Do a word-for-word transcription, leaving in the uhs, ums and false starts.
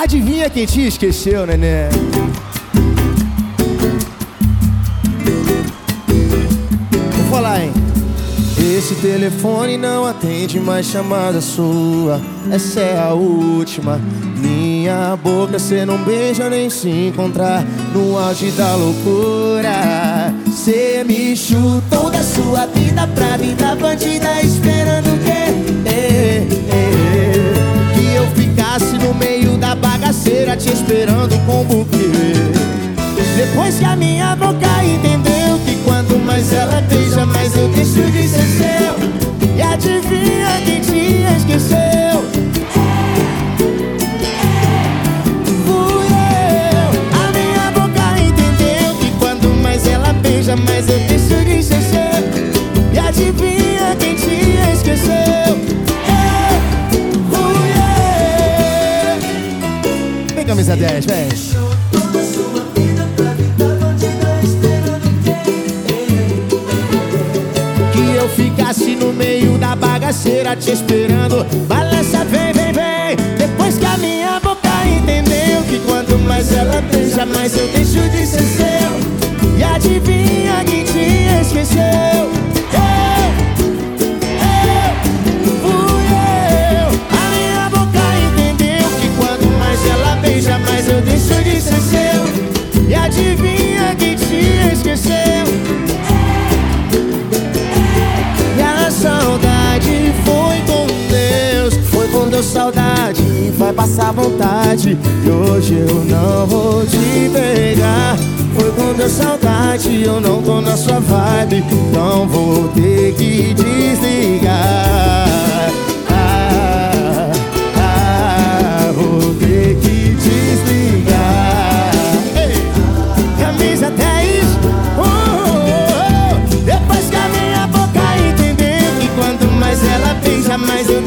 Adivinha quem te esqueceu, neném? Vou falar, hein? Esse telefone não atende mais chamada sua. Essa é a última. Minha boca cê não beija nem se encontrar no auge da loucura. Cê me chutou da sua vida pra vida bandida, esperando o quê? É, é, que eu ficasse no meio da bagaceira te esperando com buquê. Depois que a minha boca entendeu que quanto mais ela beija, mais eu deixo de ser seu. E adivinha quem te esqueceu? Fui eu. A minha boca entendeu que quanto mais ela beija, mais eu deixo de ser seu. E adivinha quem te esqueceu? Eu. Fui eu. Vem, camisa dez, vem. Eu ficasse no meio da bagaceira te esperando. Balança, vem, vem, vem. Depois que a minha boca entendeu que quanto mais ela beija, mais eu deixo de ser seu. E adivinha quem te esqueceu? Eu, eu, fui eu. A minha boca entendeu que quanto mais ela beija, mais eu deixo de ser seu. E adivinha quem te esqueceu? Saudade foi com Deus, foi com Deus saudade, vai passar vontade. E hoje eu não vou te pegar. Foi com Deus saudade, eu não tô na sua vibe, então vou ter que desligar. Ah, ah, vou ter que desligar. Ei, camisa dez. Oh, oh, oh. Depois que a minha boca entendeu que quanto mais ela beija, mais eu